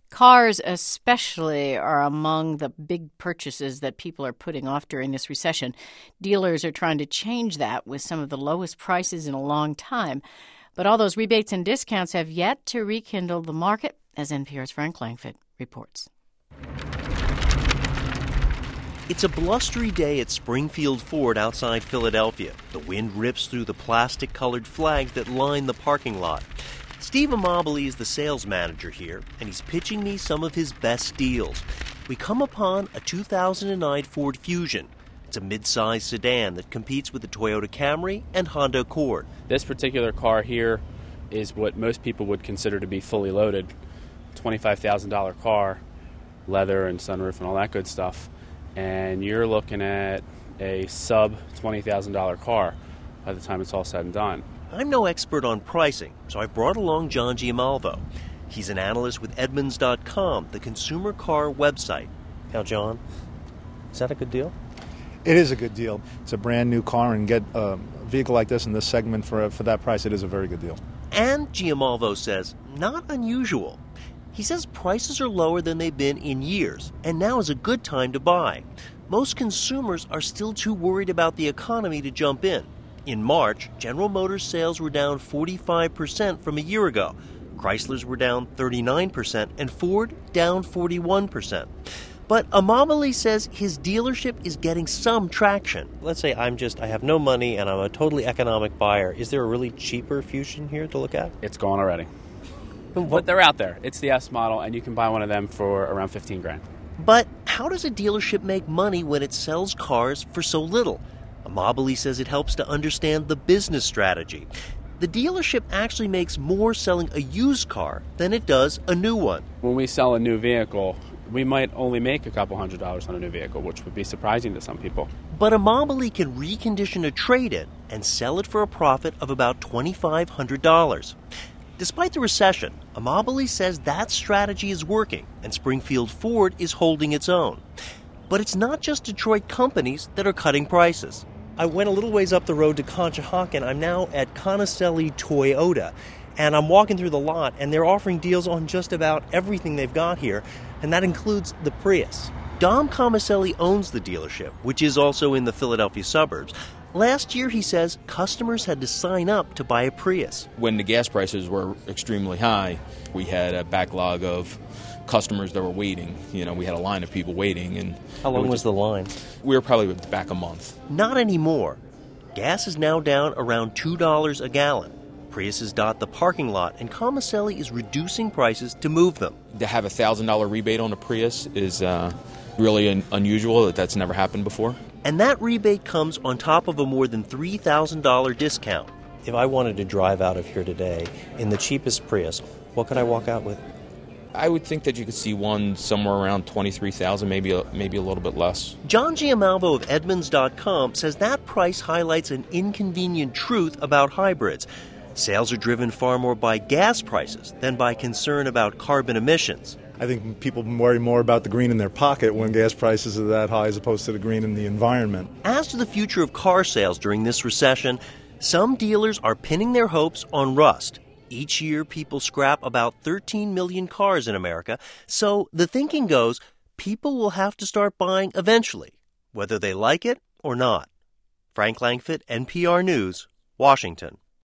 Cars especially are among the big purchases that people are putting off during this recession. Dealers are trying to change that with some of the lowest prices in a long time. But all those rebates and discounts have yet to rekindle the market, as NPR's Frank Langfitt reports. It's a blustery day at Springfield Ford outside Philadelphia. The wind rips through the plastic-colored flags that line the parking lot. Steve Amabile is the sales manager here, and he's pitching me some of his best deals. We come upon a 2009 Ford Fusion. It's a mid-size sedan that competes with the Toyota Camry and Honda Accord. This particular car here is what most people would consider to be fully loaded. $25,000 car, leather and sunroof and all that good stuff. And you're looking at a sub-$20,000 car by the time it's all said and done. I'm no expert on pricing, so I brought along John Giamalvo. He's an analyst with Edmunds.com, the consumer car website. Now, John, is that a good deal? It is a good deal. It's a brand new car, and get a vehicle like this in this segment for that price, it is a very good deal. And Giamalvo says, not unusual. He says prices are lower than they've been in years, and now is a good time to buy. Most consumers are still too worried about the economy to jump in. In March, General Motors sales were down 45% from a year ago. Chrysler's were down 39%, and Ford down 41%. But Amabile says his dealership is getting some traction. Let's say I have no money and I'm a totally economic buyer. Is there a really cheaper Fusion here to look at? It's gone already. But they're out there. It's the S model, and you can buy one of them for around $15,000. But how does a dealership make money when it sells cars for so little? Amabile says it helps to understand the business strategy. The dealership actually makes more selling a used car than it does a new one. When we sell a new vehicle, we might only make a couple $100s on a new vehicle, which would be surprising to some people. But Amabile can recondition a trade-in and sell it for a profit of about $2,500. Despite the recession, Amabile says that strategy is working, and Springfield Ford is holding its own. But it's not just Detroit companies that are cutting prices. I went a little ways up the road to Conshohocken. I'm now at Conicelli Toyota, and I'm walking through the lot, and they're offering deals on just about everything they've got here, and that includes the Prius. Dom Comicelli owns the dealership, which is also in the Philadelphia suburbs. Last year, he says, customers had to sign up to buy a Prius. When the gas prices were extremely high, we had a backlog of customers that were waiting. You know, we had a line of people waiting. And how long was the line? We were probably back a month. Not anymore. Gas is now down around $2 a gallon. Priuses dot the parking lot, and Comicelli is reducing prices to move them. To have a $1,000 rebate on a Prius is really unusual. That's never happened before. And that rebate comes on top of a more than $3,000 discount. If I wanted to drive out of here today in the cheapest Prius, what could I walk out with? I would think that you could see one somewhere around $23,000, maybe a little bit less. John Giamalvo of Edmunds.com says that price highlights an inconvenient truth about hybrids. Sales are driven far more by gas prices than by concern about carbon emissions. I think people worry more about the green in their pocket when gas prices are that high as opposed to the green in the environment. As to the future of car sales during this recession, some dealers are pinning their hopes on rust. Each year, people scrap about 13 million cars in America, so the thinking goes, people will have to start buying eventually, whether they like it or not. Frank Langfitt, NPR News, Washington.